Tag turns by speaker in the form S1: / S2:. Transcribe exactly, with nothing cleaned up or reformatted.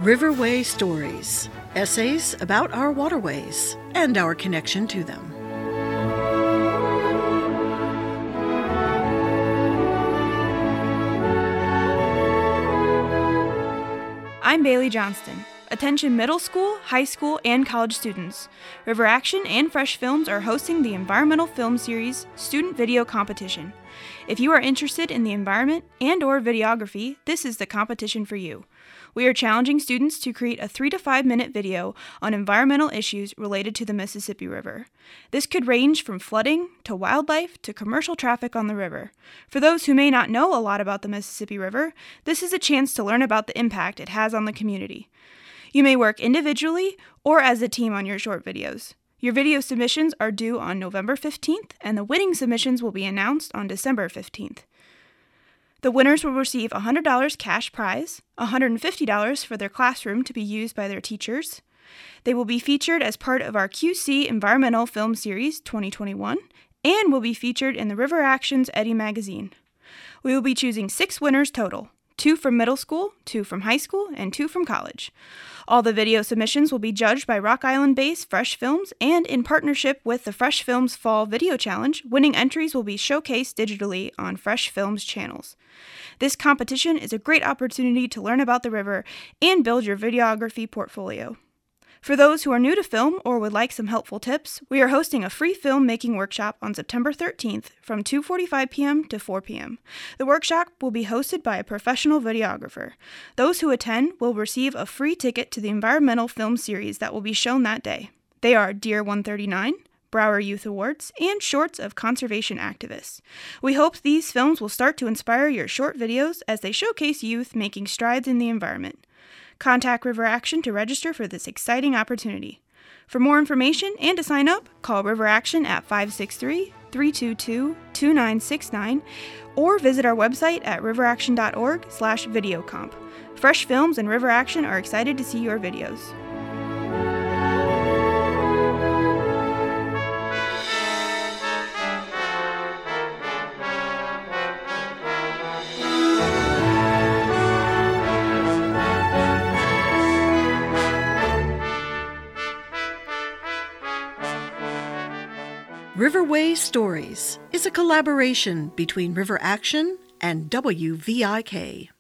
S1: Riverway Stories, essays about our waterways and our connection to them.
S2: I'm Bailey Johnston. Attention middle school, high school, and college students. River Action and Fresh Films are hosting the Environmental Film Series Student Video Competition. If you are interested in the environment and or videography, this is the competition for you. We are challenging students to create a three to five minute video on environmental issues related to the Mississippi River. This could range from flooding to wildlife to commercial traffic on the river. For those who may not know a lot about the Mississippi River, this is a chance to learn about the impact it has on the community. You may work individually or as a team on your short videos. Your video submissions are due on November fifteenth, and the winning submissions will be announced on December fifteenth. The winners will receive a one hundred dollars cash prize, one hundred fifty dollars for their classroom to be used by their teachers. They will be featured as part of our Q C Environmental Film Series twenty twenty-one and will be featured in the River Action's Eddy magazine. We will be choosing six winners total, two from middle school, two from high school, and two from college. All the video submissions will be judged by Rock Island-based Fresh Films, and in partnership with the Fresh Films Fall Video Challenge, winning entries will be showcased digitally on Fresh Films channels. This competition is a great opportunity to learn about the river and build your videography portfolio. For those who are new to film or would like some helpful tips, we are hosting a free film making workshop on September thirteenth from two forty-five p.m. to four p.m. The workshop will be hosted by a professional videographer. Those who attend will receive a free ticket to the environmental film series that will be shown that day. They are Deer one thirty-nine, Brower Youth Awards, and shorts of conservation activists. We hope these films will start to inspire your short videos as they showcase youth making strides in the environment. Contact River Action to register for this exciting opportunity. For more information and to sign up, call River Action at five six three, three two two, two nine six nine or visit our website at riveraction.org slash videocomp. Fresh Films and River Action are excited to see your videos.
S1: Riverway Stories is a collaboration between River Action and W V I K.